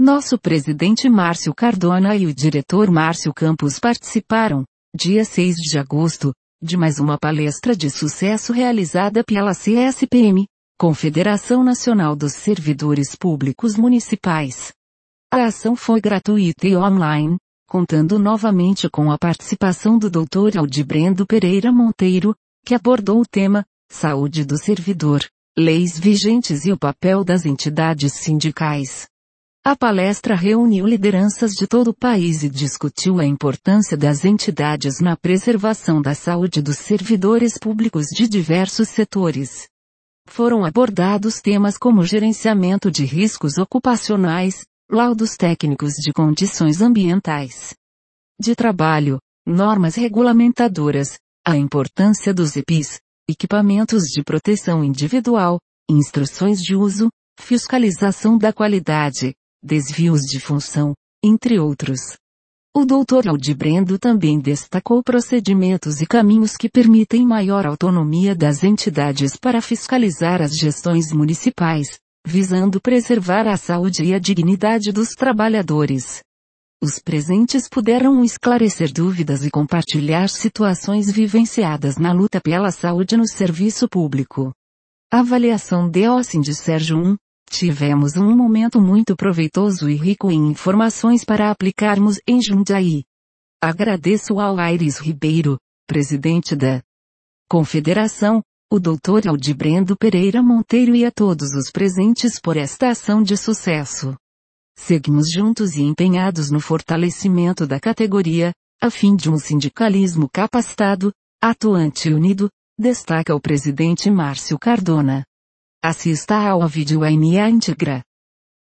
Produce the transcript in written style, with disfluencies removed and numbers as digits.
Nosso presidente Márcio Cardona e o diretor Márcio Campos participaram, dia 6 de agosto, de mais uma palestra de sucesso realizada pela CSPM, Confederação Nacional dos Servidores Públicos Municipais. A ação foi gratuita e online, contando novamente com a participação do Dr. Aldibrendo Pereira Monteiro, que abordou o tema Saúde do Servidor, Leis Vigentes e o Papel das Entidades Sindicais. A palestra reuniu lideranças de todo o país e discutiu a importância das entidades na preservação da saúde dos servidores públicos de diversos setores. Foram abordados temas como gerenciamento de riscos ocupacionais, laudos técnicos de condições ambientais de trabalho, normas regulamentadoras, a importância dos EPIs, equipamentos de proteção individual, instruções de uso, fiscalização da qualidade, desvios de função, entre outros. O Dr. Aldibrendo também destacou procedimentos e caminhos que permitem maior autonomia das entidades para fiscalizar as gestões municipais, visando preservar a saúde e a dignidade dos trabalhadores. Os presentes puderam esclarecer dúvidas e compartilhar situações vivenciadas na luta pela saúde no serviço público. Avaliação DO Sindicérgio 1. Tivemos um momento muito proveitoso e rico em informações para aplicarmos em Jundiaí. Agradeço ao Aires Ribeiro, presidente da Confederação, o Dr. Aldibrendo Pereira Monteiro e a todos os presentes por esta ação de sucesso. Seguimos juntos e empenhados no fortalecimento da categoria, a fim de um sindicalismo capacitado, atuante e unido, destaca o presidente Márcio Cardona. Assista ao vídeo à íntegra.